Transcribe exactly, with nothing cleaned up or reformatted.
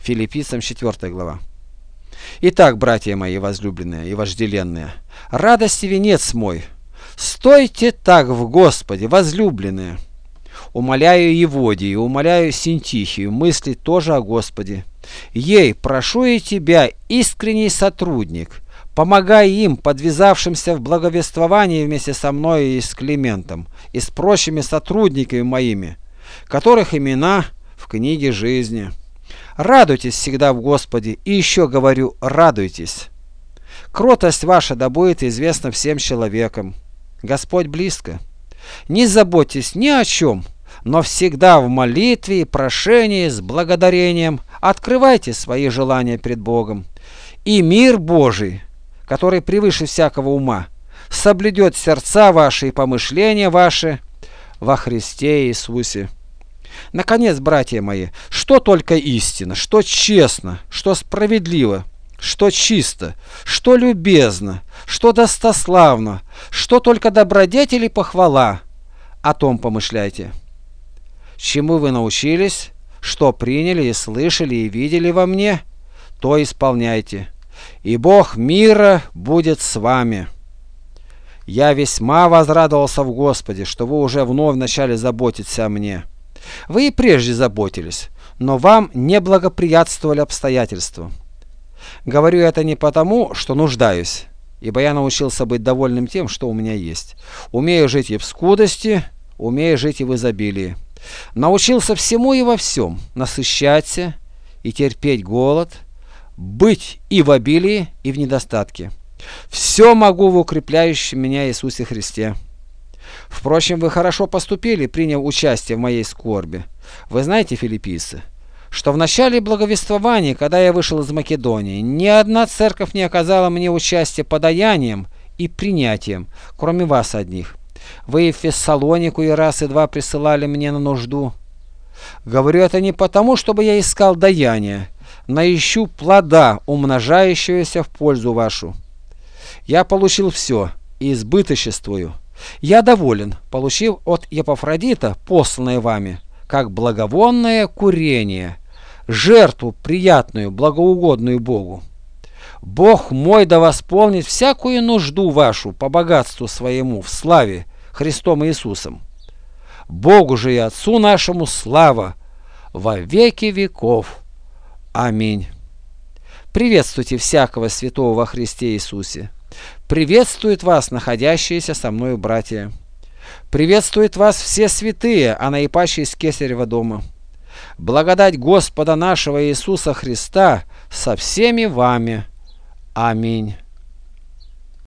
Филиппийцам четвёртая глава. Итак, братья мои возлюбленные и вожделенные, радости венец мой, стойте так в Господе, возлюбленные. Умоляю Еводию, умоляю Синтихию мыслить тоже о Господе. Ей прошу и тебя, искренний сотрудник, помогай им, подвязавшимся в благовествовании вместе со мной и с Климентом, и с прочими сотрудниками моими, которых имена в книге жизни. Радуйтесь всегда в Господе, и еще говорю, радуйтесь. Кротость ваша да будет известна всем человекам. Господь близко. Не заботьтесь ни о чем, но всегда в молитве и прошении с благодарением открывайте свои желания пред Богом. И мир Божий, который превыше всякого ума, соблюдет сердца ваши и помышления ваши во Христе Иисусе. Наконец, братья мои, что только истина, что честно, что справедливо, что чисто, что любезно, что достославно, что только добродетель и похвала, о том помышляйте. Чему вы научились, что приняли и слышали и видели во мне, то исполняйте, и Бог мира будет с вами. Я весьма возрадовался в Господе, что вы уже вновь начали заботиться о мне. Вы и прежде заботились, но вам не благоприятствовали обстоятельства. Говорю это не потому, что нуждаюсь, ибо я научился быть довольным тем, что у меня есть. Умею жить и в скудости, умею жить и в изобилии. Научился всему и во всем, насыщаться и терпеть голод, быть и в обилии, и в недостатке. Все могу в укрепляющем меня Иисусе Христе. Впрочем, вы хорошо поступили, приняв участие в моей скорби. Вы знаете, филиппийцы, что в начале благовествования, когда я вышел из Македонии, ни одна церковь не оказала мне участия подаянием и принятием, кроме вас одних. Вы и в Фессалонику и раз и два присылали мне на нужду. Говорю это не потому, чтобы я искал даяния, но ищу плода, умножающегося в пользу вашу. Я получил все и избыточествую. Я доволен, получив от Епафродита, посланное вами, как благовонное курение, жертву приятную, благоугодную Богу. Бог мой да восполнит всякую нужду вашу по богатству своему в славе Христом Иисусом. Богу же и Отцу нашему слава во веки веков. Аминь. Приветствуйте всякого святого во Христе Иисусе. Приветствует вас находящиеся со мною братья. Приветствует вас все святые, а наипаче из Кесарева дома. Благодать Господа нашего Иисуса Христа со всеми вами. Аминь.